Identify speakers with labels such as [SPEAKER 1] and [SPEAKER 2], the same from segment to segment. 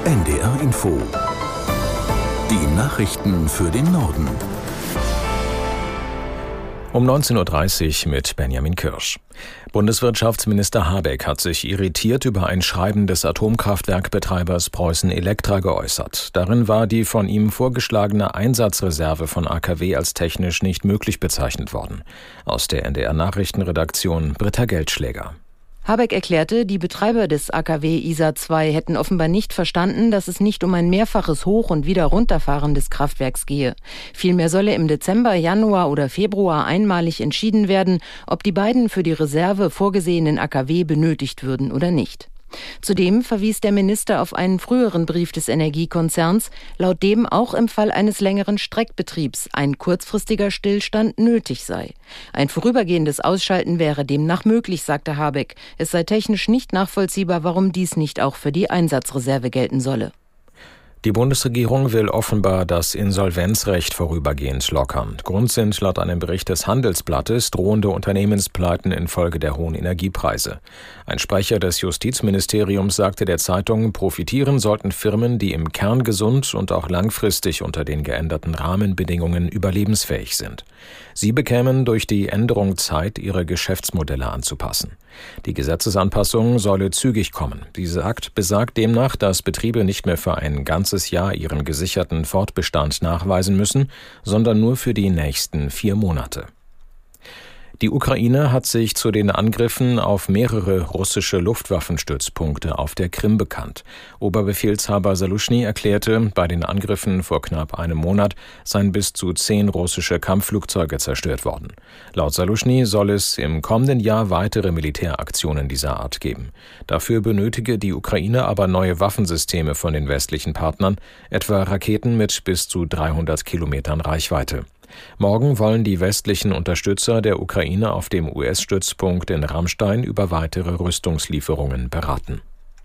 [SPEAKER 1] NDR Info. Die Nachrichten für den Norden.
[SPEAKER 2] Um 19.30 Uhr mit Benjamin Kirsch. Bundeswirtschaftsminister Habeck hat sich irritiert über ein Schreiben des Atomkraftwerkbetreibers Preußen Elektra geäußert. Darin war die von ihm vorgeschlagene Einsatzreserve von AKW als technisch nicht möglich bezeichnet worden. Aus der NDR-Nachrichtenredaktion Britta Geldschläger.
[SPEAKER 3] Habeck erklärte, die Betreiber des AKW Isar 2 hätten offenbar nicht verstanden, dass es nicht um ein mehrfaches Hoch- und wieder Runterfahren des Kraftwerks gehe. Vielmehr solle im Dezember, Januar oder Februar einmalig entschieden werden, ob die beiden für die Reserve vorgesehenen AKW benötigt würden oder nicht. Zudem verwies der Minister auf einen früheren Brief des Energiekonzerns, laut dem auch im Fall eines längeren Streckbetriebs ein kurzfristiger Stillstand nötig sei. Ein vorübergehendes Ausschalten wäre demnach möglich, sagte Habeck. Es sei technisch nicht nachvollziehbar, warum dies nicht auch für die Einsatzreserve gelten solle.
[SPEAKER 2] Die Bundesregierung will offenbar das Insolvenzrecht vorübergehend lockern. Grund sind laut einem Bericht des Handelsblattes drohende Unternehmenspleiten infolge der hohen Energiepreise. Ein Sprecher des Justizministeriums sagte der Zeitung, profitieren sollten Firmen, die im Kern gesund und auch langfristig unter den geänderten Rahmenbedingungen überlebensfähig sind. Sie bekämen durch die Änderung Zeit, ihre Geschäftsmodelle anzupassen. Die Gesetzesanpassung solle zügig kommen. Dieser Akt besagt demnach, dass Betriebe nicht mehr für ein ganzes Jahr ihren gesicherten Fortbestand nachweisen müssen, sondern nur für die nächsten 4 Monate. Die Ukraine hat sich zu den Angriffen auf mehrere russische Luftwaffenstützpunkte auf der Krim bekannt. Oberbefehlshaber Saluschny erklärte, bei den Angriffen vor knapp einem Monat seien bis zu 10 russische Kampfflugzeuge zerstört worden. Laut Saluschny soll es im kommenden Jahr weitere Militäraktionen dieser Art geben. Dafür benötige die Ukraine aber neue Waffensysteme von den westlichen Partnern, etwa Raketen mit bis zu 300 Kilometern Reichweite. Morgen wollen die westlichen Unterstützer der Ukraine auf dem US-Stützpunkt in Ramstein über weitere Rüstungslieferungen beraten.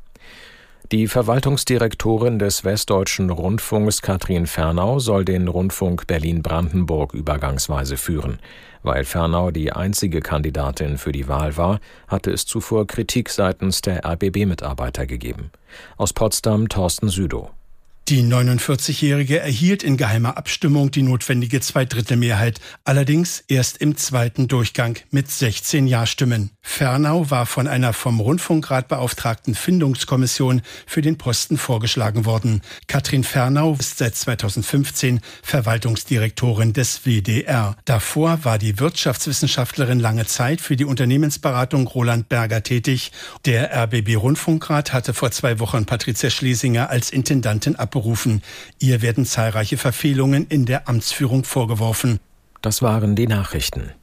[SPEAKER 2] Die Verwaltungsdirektorin des Westdeutschen Rundfunks Katrin Fernau soll den Rundfunk Berlin-Brandenburg übergangsweise führen. Weil Fernau die einzige Kandidatin für die Wahl war, hatte es zuvor Kritik seitens der RBB-Mitarbeiter gegeben. Aus Potsdam Thorsten Südow.
[SPEAKER 4] Die 49-Jährige erhielt in geheimer Abstimmung die notwendige Zweidrittelmehrheit, allerdings erst im zweiten Durchgang mit 16 Ja-Stimmen. Fernau war von einer vom Rundfunkrat beauftragten Findungskommission für den Posten vorgeschlagen worden. Katrin Fernau ist seit 2015 Verwaltungsdirektorin des WDR. Davor war die Wirtschaftswissenschaftlerin lange Zeit für die Unternehmensberatung Roland Berger tätig. Der RBB-Rundfunkrat hatte vor 2 Wochen Patricia Schlesinger als Intendantin abberufen. Ihr werden zahlreiche Verfehlungen in der Amtsführung vorgeworfen.
[SPEAKER 2] Das waren die Nachrichten.